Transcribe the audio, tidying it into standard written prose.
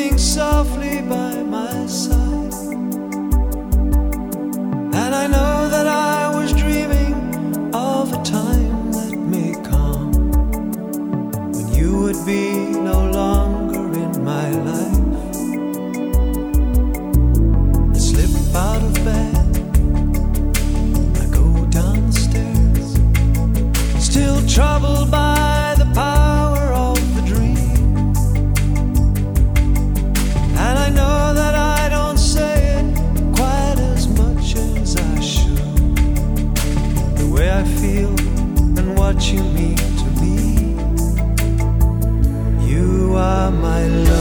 breathing softly by my side. And I know that I was dreaming of a time that may come when you would be no longer in my life. I slip out of bed, I go down the stairs, still troubled by the power of the dream. And I know that I don't say it quite as much as I should. The way I feel and what you mean to me. You are my love.